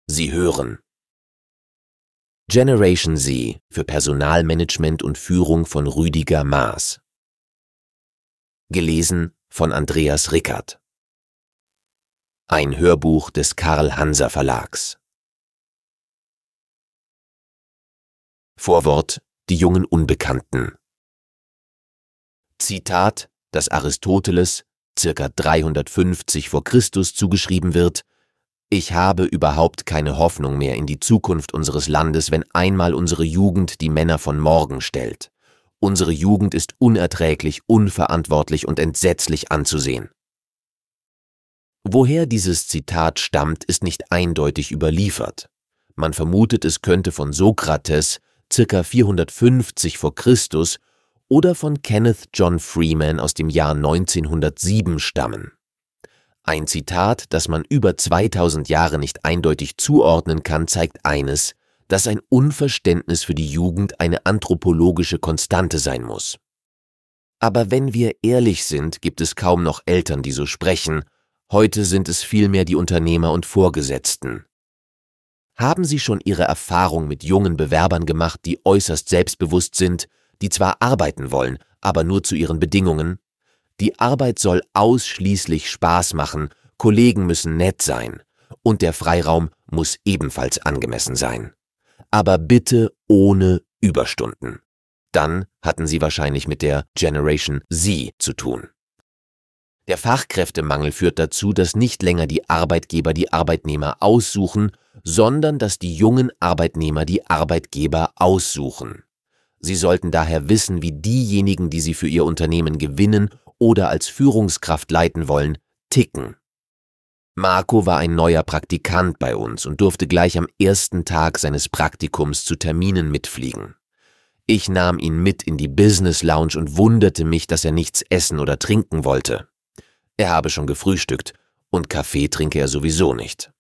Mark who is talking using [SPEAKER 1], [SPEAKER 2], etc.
[SPEAKER 1] Sie hören Generation Z für Personalmanagement und Führung von Rüdiger Maas. Gelesen von Andreas Rickert. Ein Hörbuch des Karl-Hanser-Verlags. Vorwort: Die jungen Unbekannten. Zitat, das Aristoteles ca. 350 vor Christus zugeschrieben wird: Ich habe überhaupt keine Hoffnung mehr in die Zukunft unseres Landes, wenn einmal unsere Jugend die Männer von morgen stellt. Unsere Jugend ist unerträglich, unverantwortlich und entsetzlich anzusehen. Woher dieses Zitat stammt, ist nicht eindeutig überliefert. Man vermutet, es könnte von Sokrates ca. 450 vor Christus oder von Kenneth John Freeman aus dem Jahr 1907 stammen. Ein Zitat, das man über 2000 Jahre nicht eindeutig zuordnen kann, zeigt eines, dass ein Unverständnis für die Jugend eine anthropologische Konstante sein muss. Aber wenn wir ehrlich sind, gibt es kaum noch Eltern, die so sprechen. Heute sind es vielmehr die Unternehmer und Vorgesetzten. Haben Sie schon Ihre Erfahrung mit jungen Bewerbern gemacht, die äußerst selbstbewusst sind, die zwar arbeiten wollen, aber nur zu ihren Bedingungen? Die Arbeit soll ausschließlich Spaß machen, Kollegen müssen nett sein und der Freiraum muss ebenfalls angemessen sein. Aber bitte ohne Überstunden. Dann hatten Sie wahrscheinlich mit der Generation Z zu tun. Der Fachkräftemangel führt dazu, dass nicht länger die Arbeitgeber die Arbeitnehmer aussuchen, sondern dass die jungen Arbeitnehmer die Arbeitgeber aussuchen. Sie sollten daher wissen, wie diejenigen, die Sie für Ihr Unternehmen gewinnen oder als Führungskraft leiten wollen, ticken. Marco war ein neuer Praktikant bei uns und durfte gleich am ersten Tag seines Praktikums zu Terminen mitfliegen. Ich nahm ihn mit in die Business Lounge und wunderte mich, dass er nichts essen oder trinken wollte. Er habe schon gefrühstückt und Kaffee trinke er sowieso nicht.